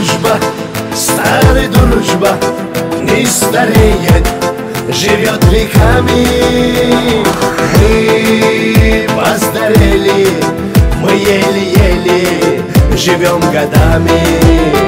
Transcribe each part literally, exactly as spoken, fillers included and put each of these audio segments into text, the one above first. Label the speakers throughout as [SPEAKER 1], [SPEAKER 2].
[SPEAKER 1] Дружба, старая дружба, не стареет, живет веками. Мы постарели, мы еле-еле живем годами.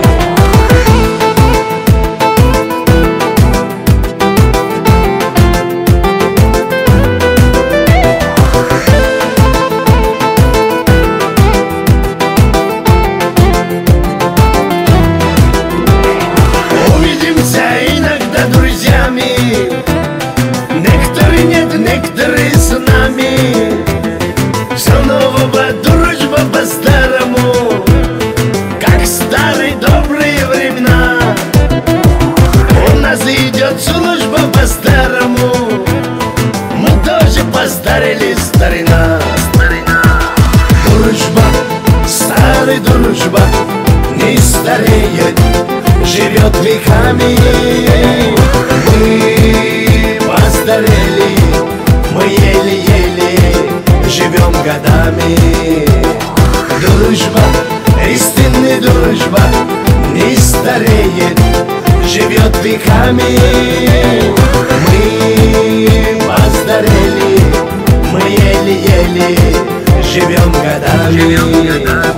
[SPEAKER 1] Некоторые нет, некоторые с нами. Все нового, дружба по-старому, как старые добрые времена. У нас идет служба по-старому, мы тоже постарели, старина. Дружба, старая дружба, не стареет, живет веками. Мы постарели, мы еле-еле живем годами. Дружба, истинная дружба, не стареет, живет веками. Мы постарели, мы еле-еле живем годами.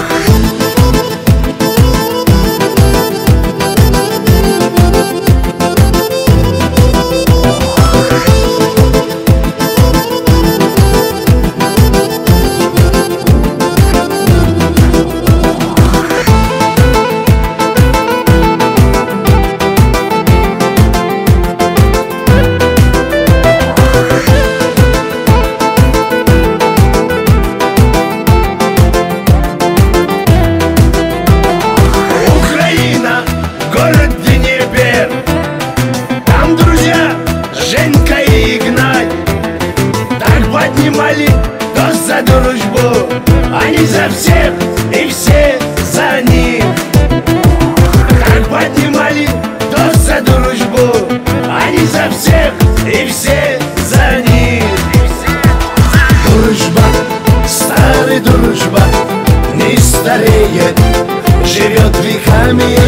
[SPEAKER 1] Город Днепр, там друзья Женька и Игнать так поднимали тост за дружбу. Они за всех и все за них. Так поднимали тост за дружбу. Они за всех и все за них. Дружба, старая дружба, не стареет, живет веками.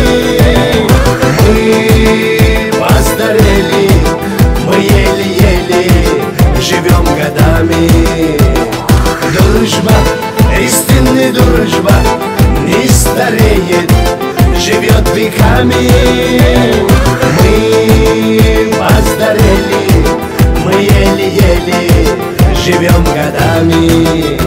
[SPEAKER 1] Мы постарели, мы еле-еле живем годами. Дружба, истинная дружба, не стареет, живет веками. Мы постарели, мы еле-еле живем годами.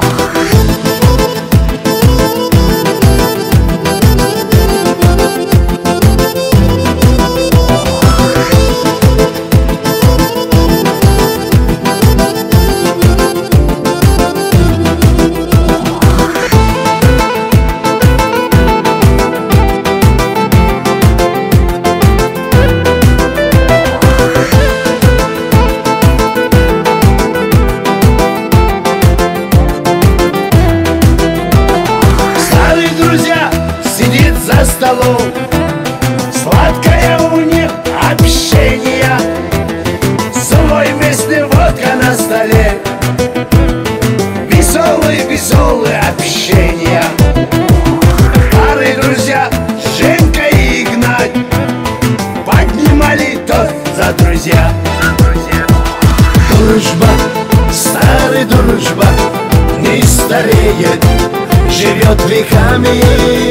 [SPEAKER 1] За столом сладкое у них общение, свой местный водка на столе, веселые, веселые общения. Старые друзья Женька и Игнать поднимали тост за друзья. Дружба, старая дружба, не стареет, живет веками.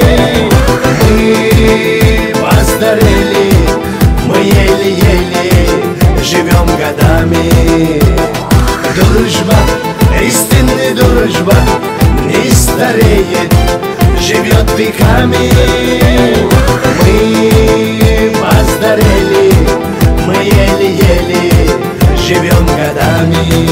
[SPEAKER 1] Мы постарели, мы еле-еле живем годами. Дружба, истинная дружба, не стареет, живет веками. Мы постарели, мы еле-еле живем годами.